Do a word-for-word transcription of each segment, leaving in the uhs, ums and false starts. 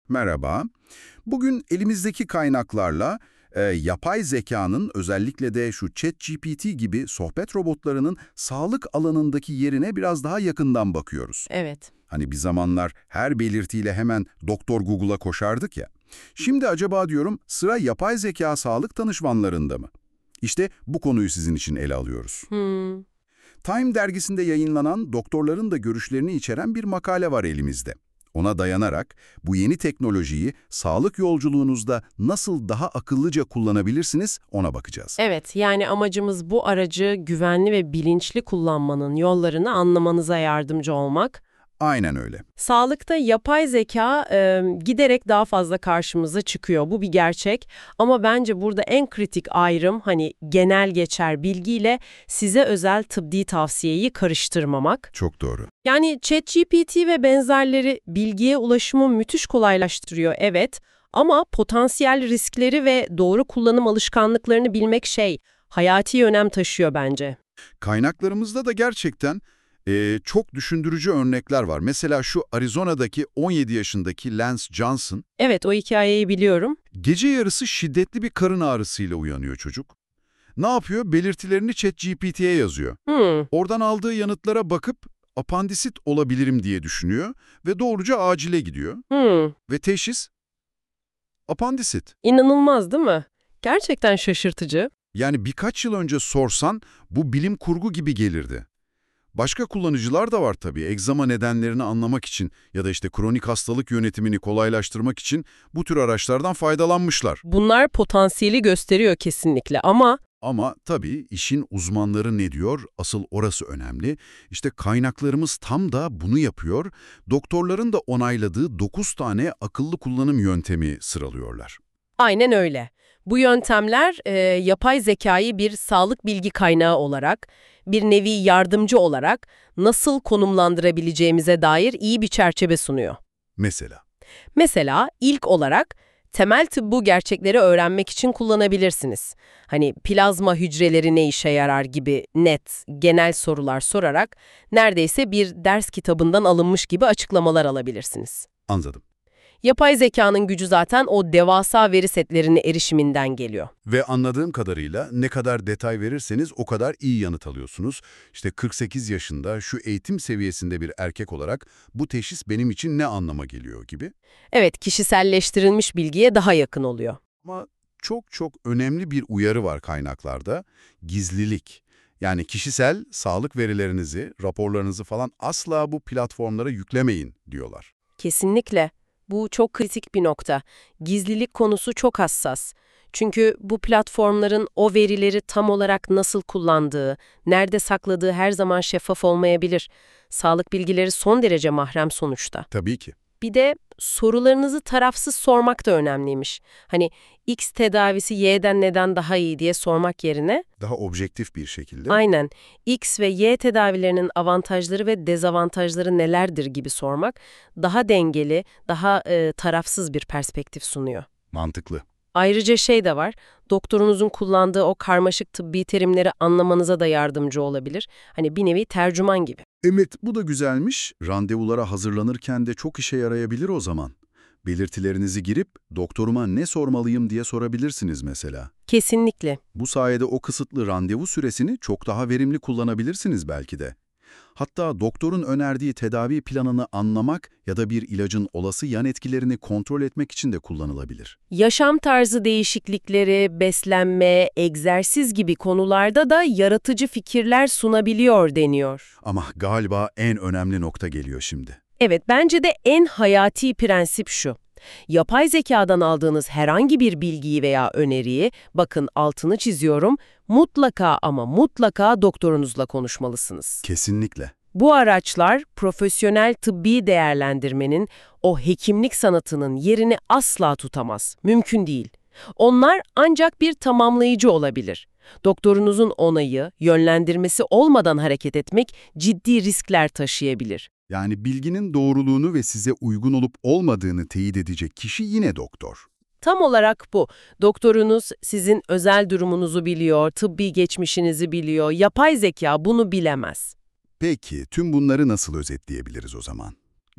Merhaba. Bugün elimizdeki kaynaklarla e, yapay zekanın özellikle de şu ChatGPT gibi sohbet robotlarının sağlık alanındaki yerine biraz daha yakından bakıyoruz. Evet. Hani bir zamanlar her belirtiyle hemen Doktor Google'a koşardık ya. Şimdi acaba diyorum sıra yapay zeka sağlık danışmanlarında mı? İşte bu konuyu sizin için ele alıyoruz. Hmm. Time dergisinde yayınlanan doktorların da görüşlerini içeren bir makale var elimizde. Ona dayanarak bu yeni teknolojiyi sağlık yolculuğunuzda nasıl daha akıllıca kullanabilirsiniz ona bakacağız. Evet, yani amacımız bu aracı güvenli ve bilinçli kullanmanın yollarını anlamanıza yardımcı olmak. Aynen öyle. Sağlıkta yapay zeka e, giderek daha fazla karşımıza çıkıyor. Bu bir gerçek. Ama bence burada en kritik ayrım hani genel geçer bilgiyle size özel tıbbi tavsiyeyi karıştırmamak. Çok doğru. Yani ChatGPT ve benzerleri bilgiye ulaşımı müthiş kolaylaştırıyor, evet. Ama potansiyel riskleri ve doğru kullanım alışkanlıklarını bilmek şey, hayati önem taşıyor bence. Kaynaklarımızda da gerçekten e, çok düşündürücü örnekler var. Mesela şu Arizona'daki on yedi yaşındaki Lance Johnson, Evet, o hikayeyi biliyorum. gece yarısı şiddetli bir karın ağrısıyla uyanıyor çocuk. Ne yapıyor? Belirtilerini ChatGPT'ye yazıyor. Hmm. Oradan aldığı yanıtlara bakıp apandisit olabilirim diye düşünüyor ve doğruca acile gidiyor. Hmm. Ve teşhis apandisit. İnanılmaz değil mi? Gerçekten şaşırtıcı. Yani birkaç yıl önce sorsan bu bilim kurgu gibi gelirdi. Başka kullanıcılar da var tabii. Egzama nedenlerini anlamak için ya da işte kronik hastalık yönetimini kolaylaştırmak için bu tür araçlardan faydalanmışlar. Bunlar potansiyeli gösteriyor kesinlikle ama Ama tabii işin uzmanları ne diyor? Asıl orası önemli. İşte kaynaklarımız tam da bunu yapıyor. Doktorların da onayladığı dokuz tane akıllı kullanım yöntemi sıralıyorlar. aynen öyle. Bu yöntemler e, yapay zekayı bir sağlık bilgi kaynağı olarak, bir nevi yardımcı olarak nasıl konumlandırabileceğimize dair iyi bir çerçeve sunuyor. Mesela. Mesela ilk olarak temel tıbbu gerçekleri öğrenmek için kullanabilirsiniz. Hani plazma hücreleri ne işe yarar gibi net, genel sorular sorarak neredeyse bir ders kitabından alınmış gibi açıklamalar alabilirsiniz. Anladım. Yapay zekanın gücü zaten o devasa veri setlerine erişiminden geliyor. Ve anladığım kadarıyla ne kadar detay verirseniz o kadar iyi yanıt alıyorsunuz. İşte kırk sekiz yaşında şu eğitim seviyesinde bir erkek olarak bu teşhis benim için ne anlama geliyor gibi. Evet, kişiselleştirilmiş bilgiye daha yakın oluyor. Ama çok çok önemli bir uyarı var kaynaklarda. Gizlilik. Yani kişisel sağlık verilerinizi, raporlarınızı falan asla bu platformlara yüklemeyin diyorlar. Kesinlikle. Bu çok kritik bir nokta. Gizlilik konusu çok hassas. Çünkü bu platformların o verileri tam olarak nasıl kullandığı, nerede sakladığı her zaman şeffaf olmayabilir. Sağlık bilgileri son derece mahrem sonuçta. Tabii ki. Bir de sorularınızı tarafsız sormak da önemliymiş. Hani X tedavisi Y'den neden daha iyi diye sormak yerine Daha objektif bir şekilde. aynen X ve Y tedavilerinin avantajları ve dezavantajları nelerdir gibi sormak daha dengeli, daha e, tarafsız bir perspektif sunuyor. Mantıklı. Ayrıca şey de var, doktorunuzun kullandığı o karmaşık tıbbi terimleri anlamanıza da yardımcı olabilir. Hani bir nevi tercüman gibi. Evet, bu da güzelmiş. Randevulara hazırlanırken de çok işe yarayabilir o zaman. Belirtilerinizi girip doktoruma ne sormalıyım diye sorabilirsiniz mesela. Kesinlikle. Bu sayede o kısıtlı randevu süresini çok daha verimli kullanabilirsiniz belki de. Hatta doktorun önerdiği tedavi planını anlamak ya da bir ilacın olası yan etkilerini kontrol etmek için de kullanılabilir. Yaşam tarzı değişiklikleri, beslenme, egzersiz gibi konularda da yaratıcı fikirler sunabiliyor deniyor. Ama galiba en önemli nokta geliyor şimdi. Evet, bence de en hayati prensip şu. Yapay zekadan aldığınız herhangi bir bilgiyi veya öneriyi, bakın altını çiziyorum, mutlaka ama mutlaka doktorunuzla konuşmalısınız. Kesinlikle. Bu araçlar profesyonel tıbbi değerlendirmenin, o hekimlik sanatının yerini asla tutamaz. Mümkün değil. Onlar ancak bir tamamlayıcı olabilir. Doktorunuzun onayı, yönlendirmesi olmadan hareket etmek ciddi riskler taşıyabilir. Yani bilginin doğruluğunu ve size uygun olup olmadığını teyit edecek kişi yine doktor. Tam olarak bu. Doktorunuz sizin özel durumunuzu biliyor, tıbbi geçmişinizi biliyor. Yapay zeka bunu bilemez. Peki, tüm bunları nasıl özetleyebiliriz o zaman?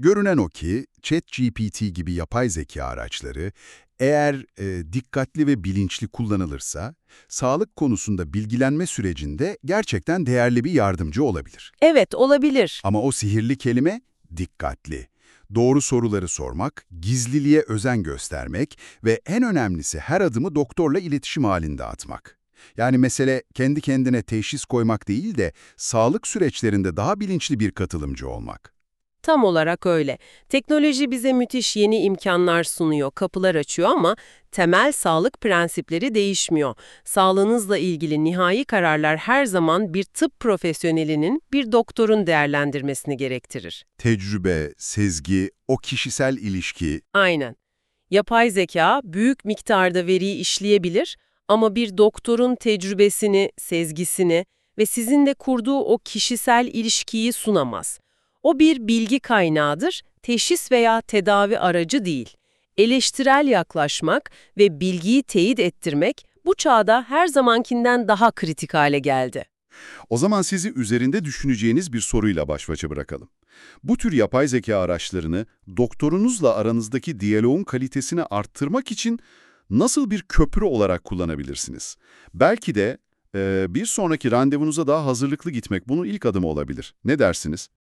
Görünen o ki ChatGPT gibi yapay zeka araçları eğer e, dikkatli ve bilinçli kullanılırsa sağlık konusunda bilgilenme sürecinde gerçekten değerli bir yardımcı olabilir. Evet, olabilir. Ama o sihirli kelime dikkatli. Doğru soruları sormak, gizliliğe özen göstermek ve en önemlisi her adımı doktorla iletişim halinde atmak. Yani mesele kendi kendine teşhis koymak değil de sağlık süreçlerinde daha bilinçli bir katılımcı olmak. Tam olarak öyle. Teknoloji bize müthiş yeni imkanlar sunuyor, kapılar açıyor ama temel sağlık prensipleri değişmiyor. Sağlığınızla ilgili nihai kararlar her zaman bir tıp profesyonelinin, bir doktorun değerlendirmesini gerektirir. Tecrübe, sezgi, o kişisel ilişki. Aynen. Yapay zeka büyük miktarda veriyi işleyebilir ama bir doktorun tecrübesini, sezgisini ve sizinle kurduğu o kişisel ilişkiyi sunamaz. O bir bilgi kaynağıdır, teşhis veya tedavi aracı değil. Eleştirel yaklaşmak ve bilgiyi teyit ettirmek bu çağda her zamankinden daha kritik hale geldi. O zaman sizi üzerinde düşüneceğiniz bir soruyla baş başa bırakalım. Bu tür yapay zeka araçlarını doktorunuzla aranızdaki diyaloğun kalitesini arttırmak için nasıl bir köprü olarak kullanabilirsiniz? Belki de e, bir sonraki randevunuza daha hazırlıklı gitmek bunun ilk adımı olabilir. Ne dersiniz?